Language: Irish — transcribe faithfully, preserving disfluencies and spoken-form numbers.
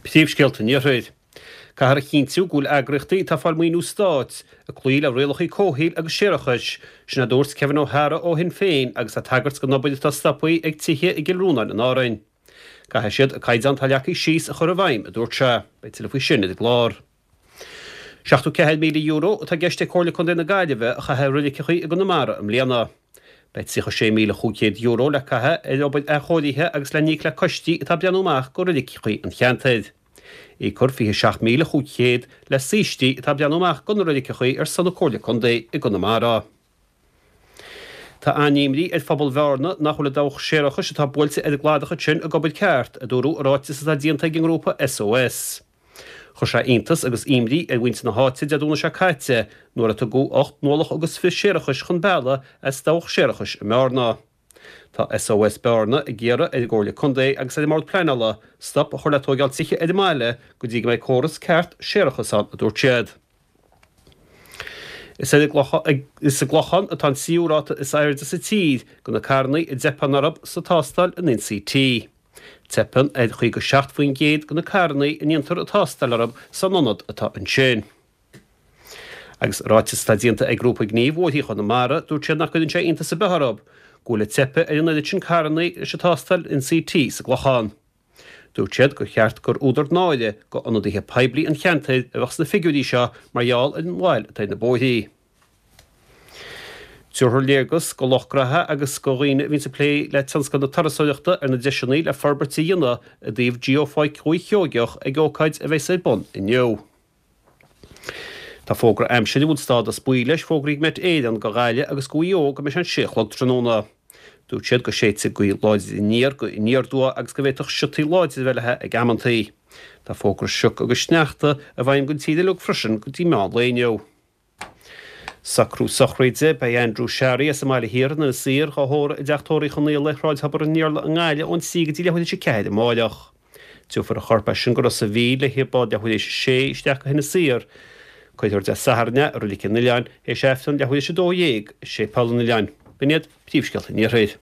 Ptíomhscéalta ní réid. Cahar chintiú gúil agrachtaí tá fáil muoinú stáit, a clúil a réalachaí cóhíil agus séarachais, sinna dúirt Kevin O'Hara ó hin féin agus a tagart go nobaid tá stapaí ag tithe i gilrúnain an árainn. Caithe siad a caidzan talleachí síos a chur a bhaim a dúirt se, be til faoi sinna de glár. seachtú ceithid míle euro tá geiste cóirla chun na gaiileh a chathe rulicechaí a gunamara am líana. Beit si sé míle chucéad euro le cathe é obaid a chódaithe agus le níos le costí tá beanúach go rulicechaí an cheantaid. I chur fiche seach míle chucéad le síistí tá beanúach go rulicechaí ar sanna cóirla chundé i gunamara. Tá aníimrí ar fphobal bharna nach chula dách séarachas tá builte ar gládacha sin a gobaid ceart a dúrú ráitis a díonta gin grúpa S O S. Chur sé intas agus imrí ar bhaint na háite deadúna se caite nuair a tu go ocht nólach agus fi séarachas chun bella as dách séarachas i mearna. Tá S O S bearna i ggéara ar ggóirla chundé agus é mór pleinala stop a chur le tógáil tiche é meile go dtí go méid córas ceart séarachas an a dúirtead. Is a glochan a tan siúráta is airde sa tíd go na carnaí i depan arab sa tástal in N C T. Tepan é chuig go seacht faoin géad go na carnaí in íontar a tástal arab san nonad atá an sin. Agus ráitis tá díanta ag grúpa gníomhóthaí chun na mara dúirt sé nach chuidann sé ionta sa beharab, go le tepe ar iad sin carnaí sa tástal N C T sa glochan. Dúirt siad go cheart gur údar náide go anadíthe peblií an cheantaid a bheits na figurí seo margheall in mháil atá na bóthaí. Tuair léargus go lochrathe agus go roioine vín sa plé le tanscan na tarasóideachta ar na deisiúnaí le farbertí dhéanana a dtíobh geofáid chuí cheogeach ag ócáid a bheits é bon inniu. Tá fógra aimsir bhúd stád a spúi leis fógraí met éan go gáile agus go ío go meis an séchlog tróna. Dúirt siad go séite go láid níor go níordú agus go bhéach siútaí láid bheilethe ag amantaí. Tá fógra siúc agus sneachta a bhaim go tíide le frisin go dtí meán léineo. Sacrú sochraide bei Andrew Sherry as máile hir na sir go hór i deachtóirí chunaí le ráid habar an níorla an gáile ón siga dí lehuiide sé ceid máileach. Tú far a chorpa sin go sa bhí le hibá lehuiide sé isteach go hena sir. Coidir de saharne ar lícin na leáin é séftan lehuiide sé dó dhéag sé pálan na leáin. Biniad ptíomhscealta ní réid.